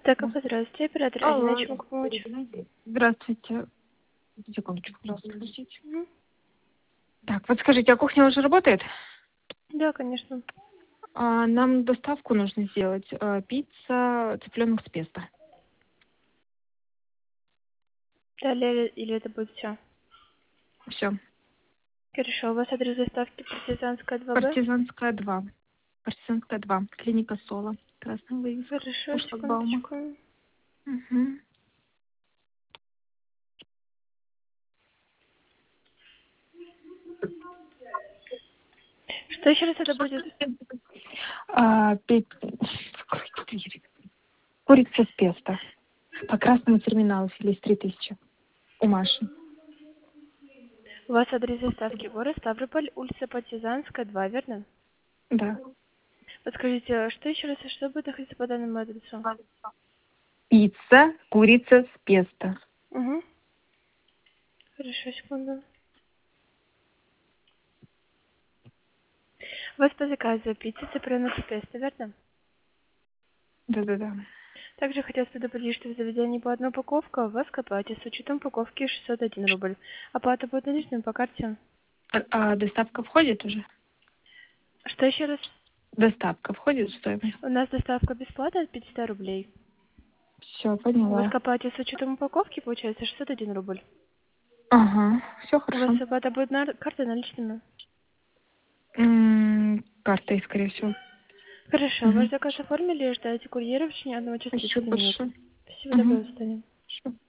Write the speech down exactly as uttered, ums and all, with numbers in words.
Так, здравствуйте, оператор Алло. Алина, чем помочь? Здравствуйте. Секундочку, пожалуйста, подождите. Мгм. Так, вот скажите, а кухня уже работает? Да, конечно. А, нам доставку нужно сделать. А, пицца, цыпленок с песто. Далее или это будет все? Все. Хорошо, у вас адрес доставки Партизанская два Б? Партизанская два. Партизанская два. Клиника Соло. Красная вывеска. Хорошо, У шлагбаума. секундочку. Угу. Что еще раз это будет? А, пи- Курица с песто. По красному терминалу филис три тысячи. У Маши. У вас адрес доставки город Ставрополь, улица Партизанская два, верно? Да. Подскажите, а что еще раз, и что будет находиться по данному адресу? Пицца, курица с песто. Угу. Хорошо, секунду. У вас по заказу пицца, цыпленок и песто, верно? Да-да-да. Также хотелось предупредить, что в заведении по одной упаковке, а у вас к оплате с учетом упаковки шестьсот один рубль. Оплата будет наличными по карте. А, а доставка входит уже? Что еще раз? Доставка входит в стоимость? У нас доставка бесплатная от пятьдесят рублей. Все, У вас поняла. к оплате с учетом упаковки получается шестьсот один рубль. Ага, все У вас хорошо. оплата будет на картой наличными. М, Картой, скорее всего. Хорошо, ваш Угу. заказ оформили и ждете курьера в течение одного часа Спасибо тридцати минут. большое. Спасибо, Угу. доброго свидания.